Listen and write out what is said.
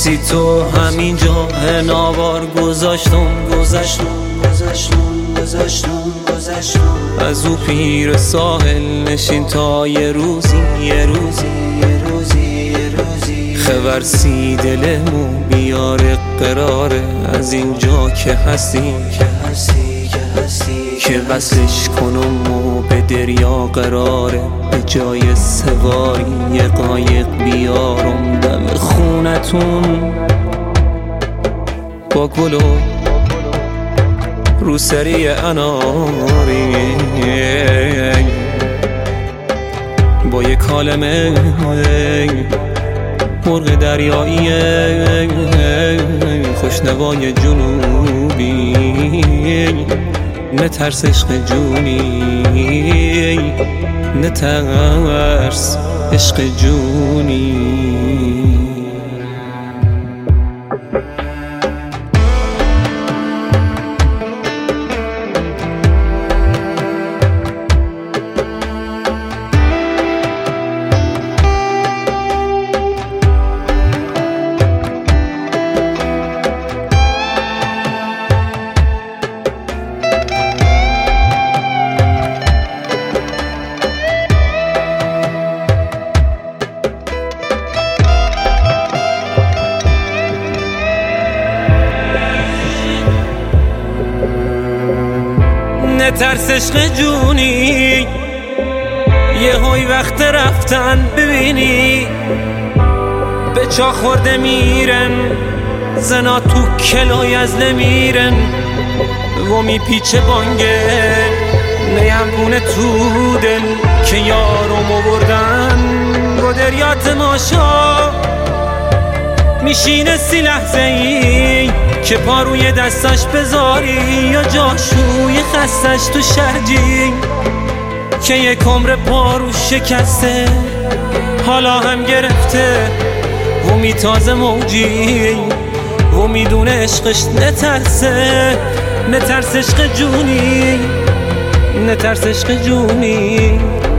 بی تو همینجا ناوار گذاشتم از او پیر ساحل نشین تا یه روزی خبرسی دلمو بیاره قراره از اینجا که هستی که وصلش کنم و به دریا قراره به جای سواری یه قایق بیارم دم خونتون با گل و روسری اناری با یه کالمه مرغ دریایی خوشنوای جنوبی نترس عشق جونی نترس عشق جونی نترس عشق جونی یه های وقت رفتن ببینی به چا خورده میرن زنا تو کلای از نمیرن و میپیچه بانگه نیمگونه تو دل که یارم آوردن و دریا تماشا میشینه 30 لحظه ای که پا روی دستش بذاری یا جاشوی خستش تو شرجی که یک عمر پا رو شکسته حالا هم گرفته و میتازه موجی و میدونه عشقش نترس عشق جونی نترس عشق جونی